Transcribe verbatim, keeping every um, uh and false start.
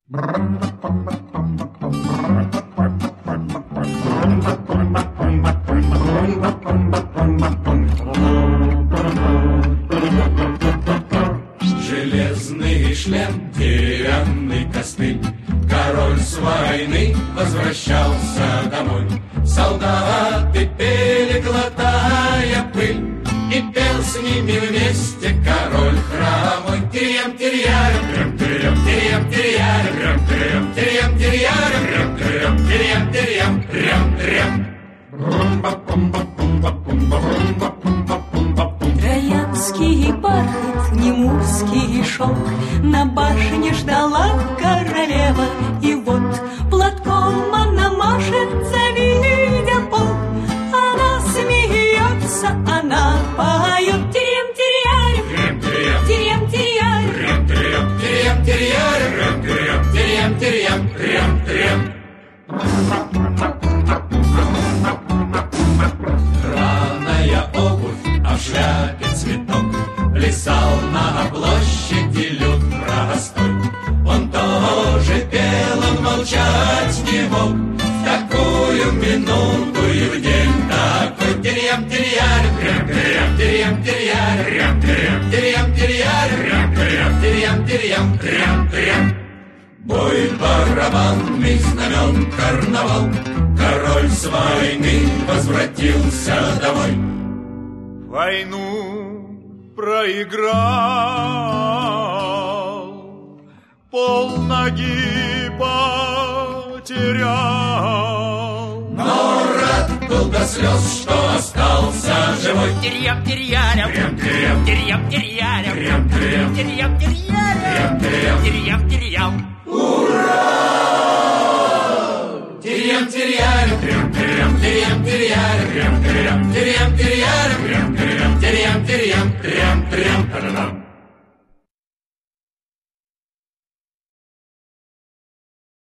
Железный шлем, деревянный костыль. Король с войны возвращался домой. Солдаты пели, глотая пыль, и пел с ними вместе король хромой. Тирьям, тирьярем, тирьям, тирьям, тирьярем, тирьям, тирьям, тирьярем, тирьям, тирьям, тирьям, тирьям, тирьям. Троянский бархат, немурский шелк, на башне ждала королева. И вот платком она машет, завидя полк. Она смеется, она поет. Тирьям, тирьярем, тирьям, тирьярем, Тирьям, тирьярем, тирьям, тирьям, тирьям, тирьям. Драная обувь, а в шляпе цветок, плясал на площади люд простой. Он тоже пел, он молчать не мог в такую минуту и в день такой. Тирьям, тирьярем, тирьям, тирьярем, тирьям, тирьярем, тирьям, тирьям, тирьям, тирьям. Бой барабанный, знамен карнавал, король с войны возвратился домой. Войну проиграл, полноги потерял. Но рад был до слез, что остался живой. Тирьям, тирьярем, тирьям, тирьям, тирьярем, тирьям, тирьям, тирьярем, тирьям, тирьям. Ура! Тирьям, тирьярем, тирьям, тирьям, тирьярем, тирьям, тирьям, тирьярем, тирьям, тирьям, тирьям, тирьям, тирьям.